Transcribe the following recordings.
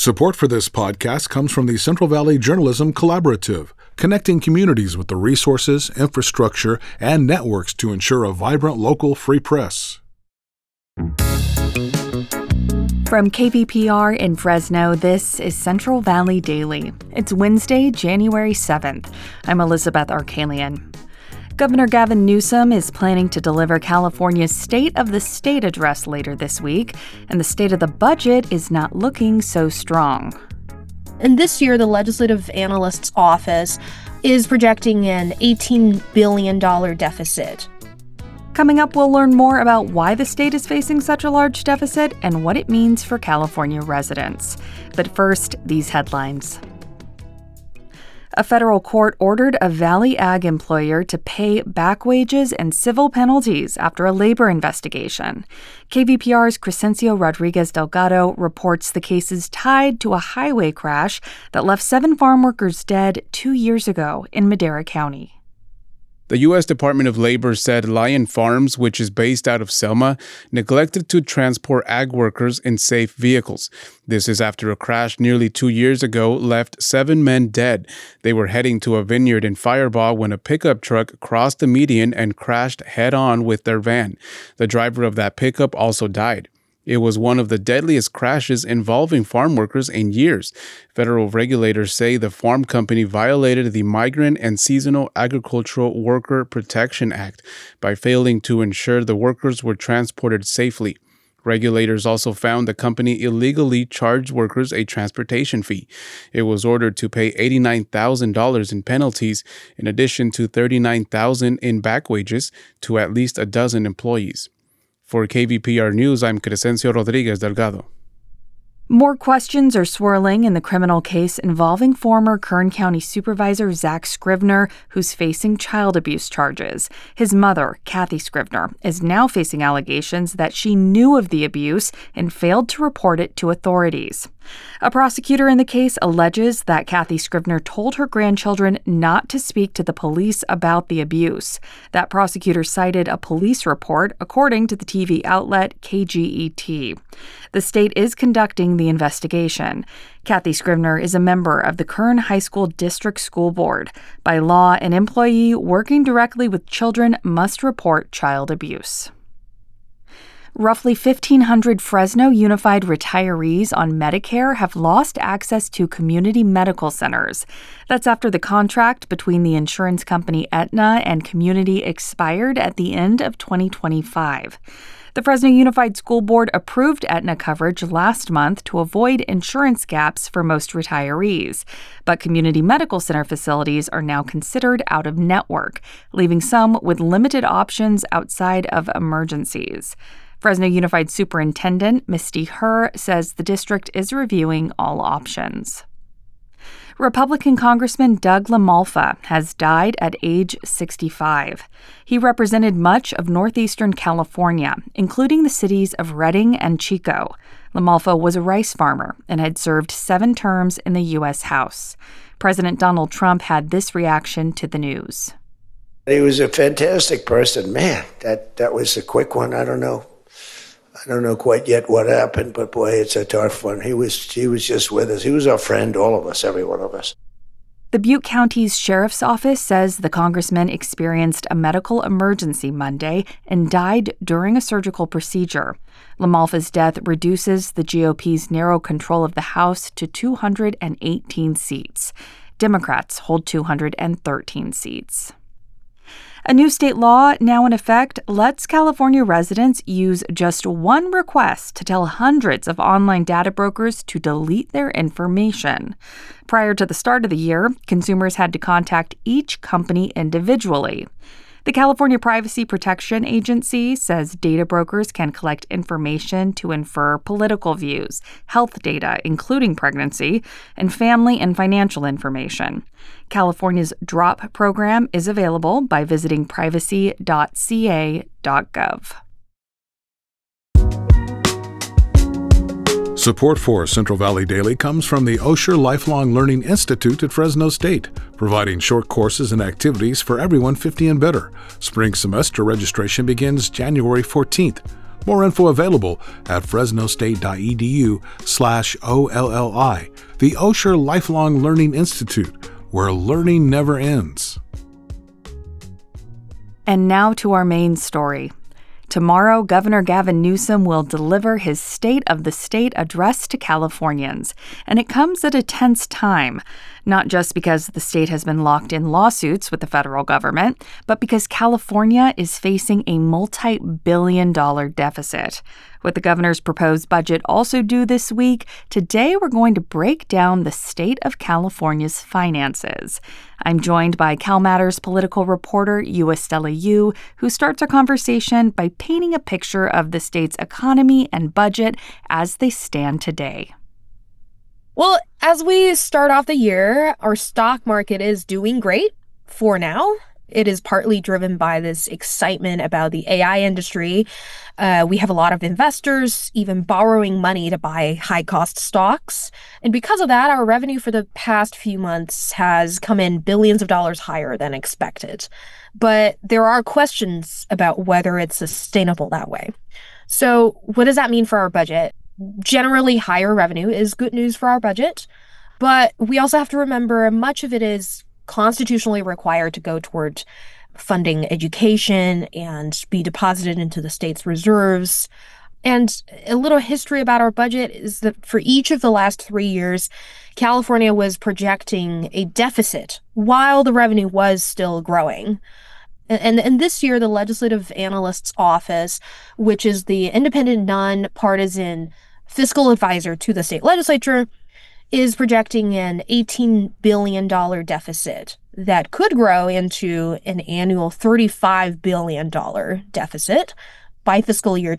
Support for this podcast comes from the Central Valley Journalism Collaborative, connecting communities with the resources, infrastructure, and networks to ensure a vibrant local free press. From KVPR in Fresno, this is Central Valley Daily. It's Wednesday, January 7th. I'm Elizabeth Arkalian. Governor Gavin Newsom is planning to deliver California's State of the State address later this week, and the state of the budget is not looking so strong. And this year, the Legislative Analyst's Office is projecting an $18 billion deficit. Coming up, we'll learn more about why the state is facing such a large deficit and what it means for California residents. But first, these headlines. A federal court ordered a Valley Ag employer to pay back wages and civil penalties after a labor investigation. KVPR's Crescencio Rodriguez Delgado reports the case is tied to a highway crash that left 7 farm workers dead 2 years ago in Madera County. The U.S. Department of Labor said Lion Farms, which is based out of Selma, neglected to transport ag workers in safe vehicles. This is after a crash nearly 2 years ago left 7 men dead. They were heading to a vineyard in Firebaugh when a pickup truck crossed the median and crashed head-on with their van. The driver of that pickup also died. It was one of the deadliest crashes involving farm workers in years. Federal regulators say the farm company violated the Migrant and Seasonal Agricultural Worker Protection Act by failing to ensure the workers were transported safely. Regulators also found the company illegally charged workers a transportation fee. It was ordered to pay $89,000 in penalties, in addition to $39,000 in back wages to at least a dozen employees. For KVPR News, I'm Crescencio Rodriguez Delgado. More questions are swirling in the criminal case involving former Kern County Supervisor Zach Scrivener, who's facing child abuse charges. His mother, Kathy Scrivener, is now facing allegations that she knew of the abuse and failed to report it to authorities. A prosecutor in the case alleges that Kathy Scrivener told her grandchildren not to speak to the police about the abuse. That prosecutor cited a police report, according to the TV outlet KGET. The state is conducting the investigation. Kathy Scrivener is a member of the Kern High School District School Board. By law, an employee working directly with children must report child abuse. Roughly 1,500 Fresno Unified retirees on Medicare have lost access to community medical centers. That's after the contract between the insurance company Aetna and Community expired at the end of 2025. The Fresno Unified School Board approved Aetna coverage last month to avoid insurance gaps for most retirees. But community medical center facilities are now considered out of network, leaving some with limited options outside of emergencies. Fresno Unified Superintendent Misty Herr says the district is reviewing all options. Republican Congressman Doug LaMalfa has died at age 65. He represented much of northeastern California, including the cities of Redding and Chico. LaMalfa was a rice farmer and had served 7 terms in the U.S. House. President Donald Trump had this reaction to the news. He was a fantastic person. Man, that was a quick one. I don't know quite yet what happened, but boy, it's a tough one. He was just with us. He was our friend, all of us, every one of us. The Butte County's Sheriff's Office says the congressman experienced a medical emergency Monday and died during a surgical procedure. LaMalfa's death reduces the GOP's narrow control of the House to 218 seats. Democrats hold 213 seats. A new state law now in effect lets California residents use just one request to tell hundreds of online data brokers to delete their information. Prior to the start of the year, consumers had to contact each company individually. The California Privacy Protection Agency says data brokers can collect information to infer political views, health data, including pregnancy, and family and financial information. California's DROP program is available by visiting privacy.ca.gov. Support for Central Valley Daily comes from the Osher Lifelong Learning Institute at Fresno State, providing short courses and activities for everyone 50 and better. Spring semester registration begins January 14th. More info available at fresnostate.edu/OLLI, the Osher Lifelong Learning Institute, where learning never ends. And now to our main story. Tomorrow, Governor Gavin Newsom will deliver his State of the State address to Californians, and it comes at a tense time, not just because the state has been locked in lawsuits with the federal government, but because California is facing a multi-billion-dollar deficit. With the governor's proposed budget also due this week, today we're going to break down the state of California's finances. I'm joined by CalMatters political reporter Estella Yu, who starts our conversation by painting a picture of the state's economy and budget as they stand today. Well, as we start off the year, our stock market is doing great for now. It is partly driven by this excitement about the AI industry. We have a lot of investors even borrowing money to buy high-cost stocks. And because of that, our revenue for the past few months has come in billions of dollars higher than expected. But there are questions about whether it's sustainable that way. So what does that mean for our budget? Generally, higher revenue is good news for our budget. But we also have to remember much of it is constitutionally required to go toward funding education and be deposited into the state's reserves. And a little history about our budget is that for each of the last 3 years, California was projecting a deficit while the revenue was still growing. And this year, the Legislative Analyst's Office, which is the independent, nonpartisan fiscal advisor to the state legislature, is projecting an $18 billion deficit that could grow into an annual $35 billion deficit by fiscal year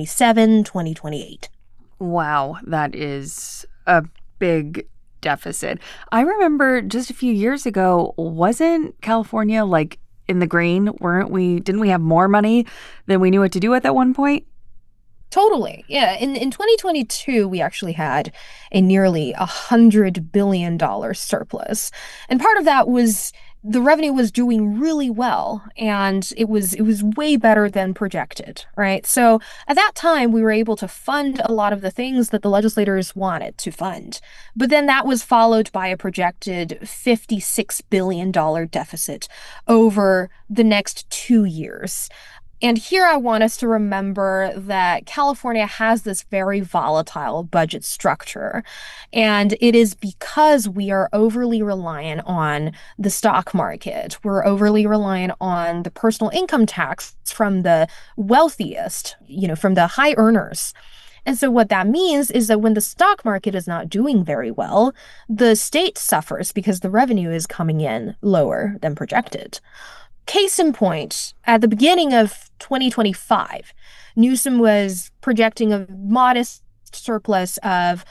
2027-2028. Wow, that is a big deficit. I remember just a few years ago, wasn't California like in the green? Didn't we have more money than we knew what to do with at one point? Totally. Yeah. In 2022, we actually had a nearly $100 billion surplus. And part of that was the revenue was doing really well, and it was way better than projected, right? So at that time, we were able to fund a lot of the things that the legislators wanted to fund. But then that was followed by a projected $56 billion deficit over the next 2 years. And here I want us to remember that California has this very volatile budget structure. And it is because we are overly reliant on the stock market. We're overly reliant on the personal income tax from the wealthiest, from the high earners. And so what that means is that when the stock market is not doing very well, the state suffers because the revenue is coming in lower than projected. Case in point, at the beginning of 2025, Newsom was projecting a modest surplus of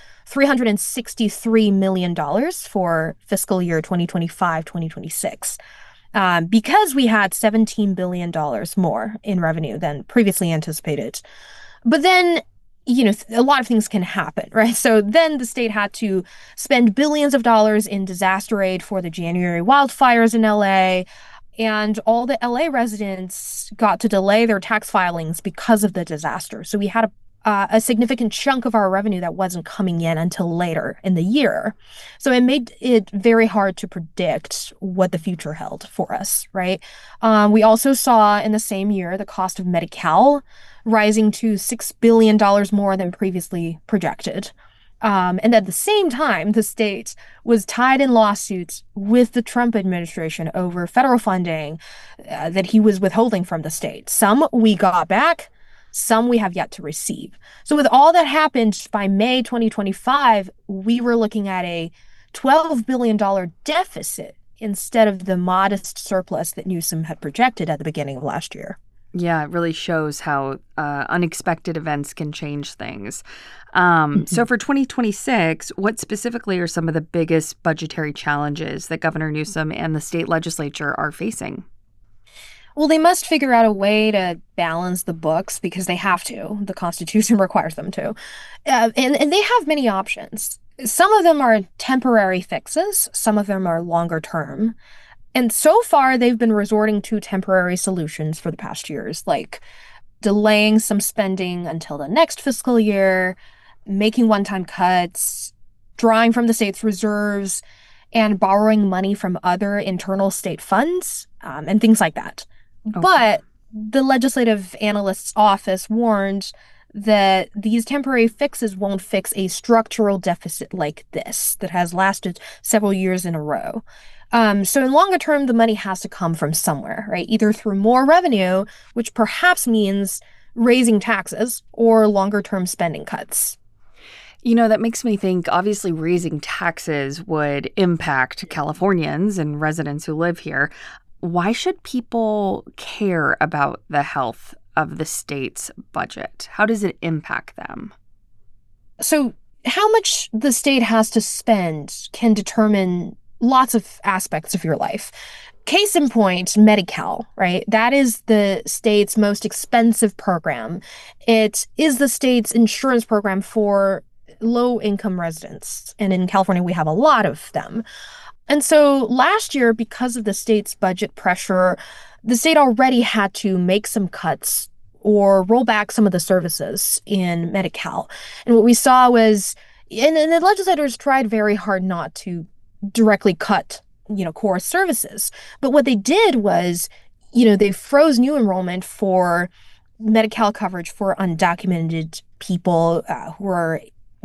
$363 million for fiscal year 2025-2026, because we had $17 billion more in revenue than previously anticipated. But then, a lot of things can happen, right? So then the state had to spend billions of dollars in disaster aid for the January wildfires in LA. And all the LA residents got to delay their tax filings because of the disaster. So we had a significant chunk of our revenue that wasn't coming in until later in the year. So it made it very hard to predict what the future held for us, right? We also saw in the same year the cost of Medi-Cal rising to $6 billion more than previously projected. And at the same time, the state was tied in lawsuits with the Trump administration over federal funding that he was withholding from the state. Some we got back, some we have yet to receive. So with all that happened by May 2025, we were looking at a $12 billion deficit instead of the modest surplus that Newsom had projected at the beginning of last year. Yeah, it really shows how unexpected events can change things. So for 2026, what specifically are some of the biggest budgetary challenges that Governor Newsom and the state legislature are facing? Well, they must figure out a way to balance the books because they have to. The Constitution requires them to. And they have many options. Some of them are temporary fixes. Some of them are longer term. And so far, they've been resorting to temporary solutions for the past years, like delaying some spending until the next fiscal year, making one-time cuts, drawing from the state's reserves, and borrowing money from other internal state funds, and things like that. Okay. But the legislative analyst's office warned that these temporary fixes won't fix a structural deficit like this that has lasted several years in a row. So in longer term, the money has to come from somewhere, right? Either through more revenue, which perhaps means raising taxes, or longer term spending cuts. You know, that makes me think, obviously, raising taxes would impact Californians and residents who live here. Why should people care about the health of the state's budget? How does it impact them? So how much the state has to spend can determine lots of aspects of your life. Case in point, Medi-Cal, right? That is the state's most expensive program. It is the state's insurance program for low-income residents. And in California, we have a lot of them. And so last year, because of the state's budget pressure, the state already had to make some cuts or roll back some of the services in Medi-Cal. And what we saw was, and the legislators tried very hard not to directly cut, core services. But what they did was, they froze new enrollment for Medi-Cal coverage for undocumented people who are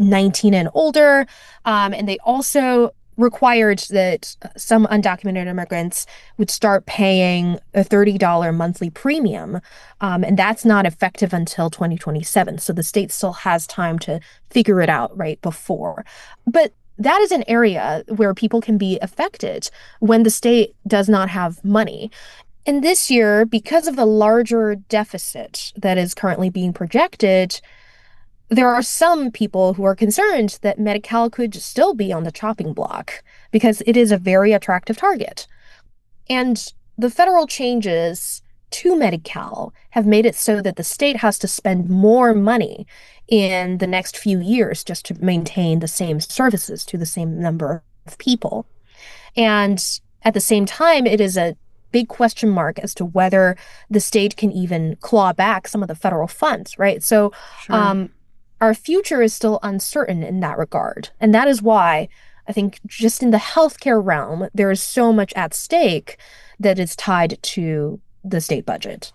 19 and older. And they also required that some undocumented immigrants would start paying a $30 monthly premium. And that's not effective until 2027. So the state still has time to figure it out right before. But that is an area where people can be affected when the state does not have money. And this year, because of the larger deficit that is currently being projected, there are some people who are concerned that Medi-Cal could still be on the chopping block because it is a very attractive target. And the federal changes to Medi-Cal have made it so that the state has to spend more money in the next few years just to maintain the same services to the same number of people. And at the same time, it is a big question mark as to whether the state can even claw back some of the federal funds, right? So sure. Our future is still uncertain in that regard. And that is why I think just in the healthcare realm, there is so much at stake that is tied to the state budget.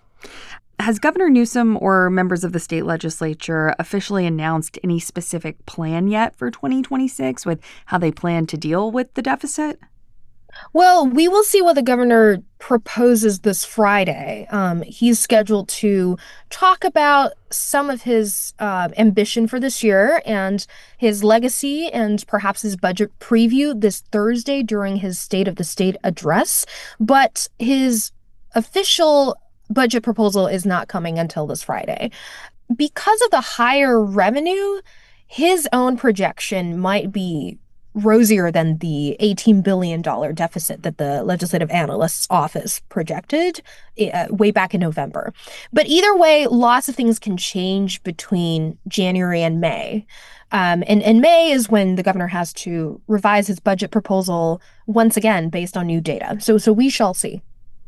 Has Governor Newsom or members of the state legislature officially announced any specific plan yet for 2026 with how they plan to deal with the deficit? Well, we will see what the governor proposes this Friday. He's scheduled to talk about some of his ambition for this year and his legacy and perhaps his budget preview this Thursday during his State of the State address. But his official budget proposal is not coming until this Friday. Because of the higher revenue, his own projection might be rosier than the $18 billion deficit that the legislative analyst's office projected way back in November. But either way, lots of things can change between January and May. And May is when the governor has to revise his budget proposal once again based on new data. So we shall see.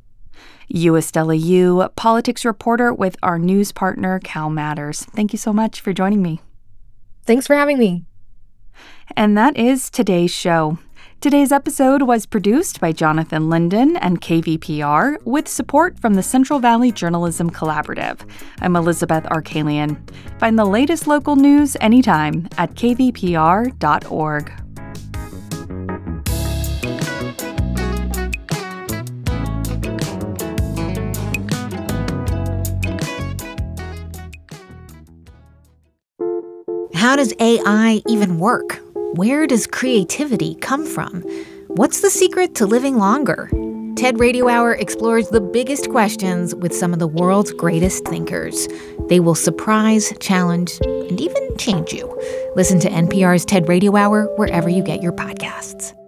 Estella Yu, politics reporter with our news partner, Cal Matters. Thank you so much for joining me. Thanks for having me. And that is today's show. Today's episode was produced by Jonathan Linden and KVPR with support from the Central Valley Journalism Collaborative. I'm Elizabeth Arkalian. Find the latest local news anytime at kvpr.org. How does AI even work? Where does creativity come from? What's the secret to living longer? TED Radio Hour explores the biggest questions with some of the world's greatest thinkers. They will surprise, challenge, and even change you. Listen to NPR's TED Radio Hour wherever you get your podcasts.